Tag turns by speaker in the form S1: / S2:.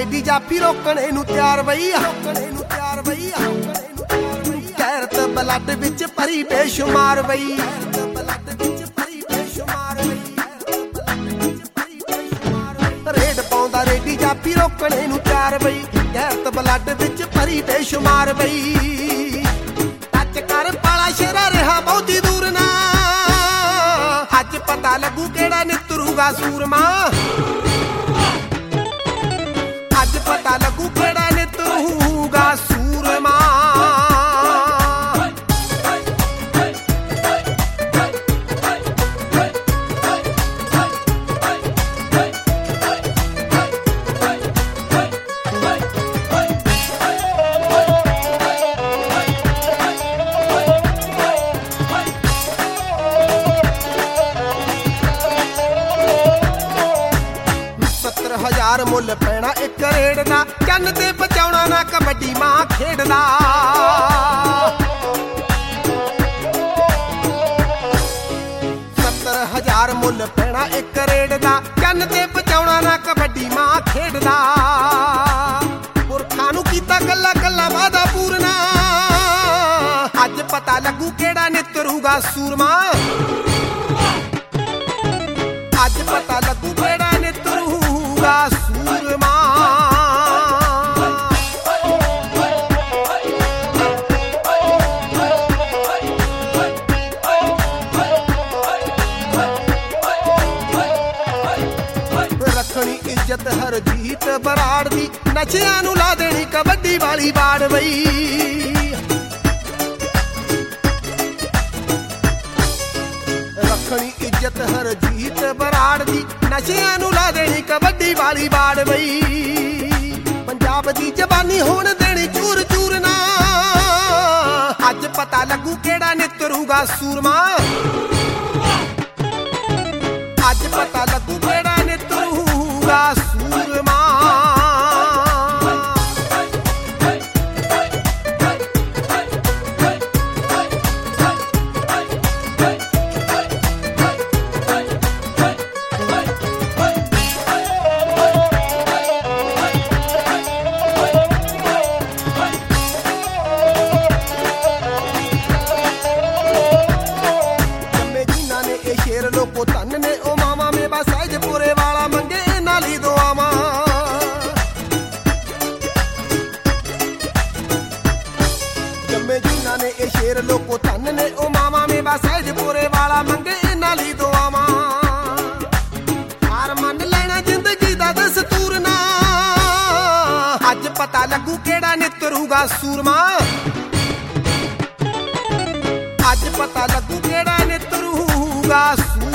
S1: ready ਜਾਫੀ ਰੋਕਣੇ ਨੂੰ ਤਿਆਰ ਬਈ ਗੈਰਤ ਬਲੱਡ ਵਿੱਚ ਭਰੀ ਬੇਸ਼ੁਮਾਰ ਬਈ ਰੇਡ ਪਾਉਂਦਾ ਰੇਡੀ ਜਾਫੀ ਰੋਕਣੇ ਨੂੰ ਤਿਆਰ ਬਈ ਗੈਰਤ ਬਲੱਡ ਵਿੱਚ ਭਰੀ ਬੇਸ਼ੁਮਾਰ ਬਈ ਟੱਚ ਕਰ ਪਾਲਾ ਸ਼ੇਰਾ ਰਿਹਾ ਬਹੁਤੀ ਦੂਰ ਨਾ ਅੱਜ ਪਤਾ ਲੱਗੂ ਕਿਹੜਾ ਨਿਤਰੂਗਾ ਸੂਰਮਾ ਅੱਜ ਪਤਾ ਲੱਗੂ ਕਿਹੜਾ ਨਿਤਰੂਗਾ ਸੂਰਮਾ ਮੁੱਲ ਪੈਣਾ ਇੱਕ ਰੇਡ ਦਾ ਚੰਨ ਤੇ ਬਚਾਉਣਾ ਨਾ ਕਬੱਡੀ ਮਾਂ ਖੇਡਦਾ 70,000 ਮੁੱਲ ਪੈਣਾ ਇੱਕ ਰੇਡ ਦਾ ਚੰਨ ਤੇ ਬਚਾਉਣਾ ਨਾ ਕਬੱਡੀ ਮਾਂ ਖੇਡਦਾ ਪੁਰਖਾਂ ਨੂੰ ਕੀਤਾ ਗੱਲਾਂ ਗੱਲਾਂ ਵਾਦਾ ਪੂਰਨਾ ਅੱਜ ਪਤਾ ਲੱਗੂ ਕਿਹੜਾ ਨਿਤਰੂਗਾ ਸੂਰਮਾ ਅੱਜ ਪਤਾ ਲੱਗੂ ਕਿਹੜਾ ਨਿਤਰੂਗਾ ਸੂਰਮਾ ਰੱਖਣੀ ਇੱਜ਼ਤ ਹਰਜੀਤ ਬਰਾੜ ਦੀ ਨਸ਼ਿਆਂ ਨੂੰ ਲਾ ਦੇਣੀ ਕਬੱਡੀ ਵਾਲੀ ਬਾੜ ਬਈ ਰੱਖਣੀ ਇੱਜ਼ਤ ਹਰਜੀਤ ਬਰਾੜ ਦੀ ਨਸ਼ਿਆਂ ਨੂੰ ਲਾ ਦੇਣੀ ਕਬੱਡੀ ਵਾਲੀ ਬਾੜ ਬਈ ਪੰਜਾਬ ਦੀ ਜ਼ਬਾਨੀ ਹੋਣ ਦੇਣੀ ਚੂਰ ਚੂਰ ਨਾ ਅੱਜ ਪਤਾ ਲੱਗੂ ਕਿਹੜਾ ਨਿਤਰੂਗਾ ਸੂਰਮਾ ਅੱਜ ਪਤਾ ਲੱਗੂ ਕਿਹੜਾ ਨਿਤਰੂਗਾ ਸੂਰਮਾ ਸ਼ੇਰ ਲੋਕੋ ਧੰਨ ਨੇ ਉਹ ਮਾਵਾ ਮੇਵਾ ਸਹਿਜਪੁਰੇ ਵਾਲਾ ਮੰਗੇ ਇਹਨਾਂ ਲਈ ਦੁਆਵਾਂ ਜੰਮੇ ਜਿਨ੍ਹਾਂ ਨੇ ਇਹ ਸ਼ੇਰ ਲੋਕੋ ਧੰਨ ਨੇ ਉਹ ਮਾਵਾ ਮੇਵਾ ਸਹਿਜਪੁਰੇ ਵਾਲਾ ਮੰਗੇ ਇਹਨਾਂ ਲਈ ਦੁਆਵਾਂ ਹਾਰ ਮੰਨ ਲੈਣਾ ਜ਼ਿੰਦਗੀ ਦਾ ਦਸਤੂਰ ਨਾ ਅੱਜ ਪਤਾ ਲੱਗੂ ਕਿਹੜਾ ਨਿਤਰੂਗਾ ਸੂਰਮਾ ਅੱਜ ਪਤਾ ਲੱਗੂ ਕਿਹੜਾ ਨਿਤਰੂਗਾ ਸੂਰਮਾ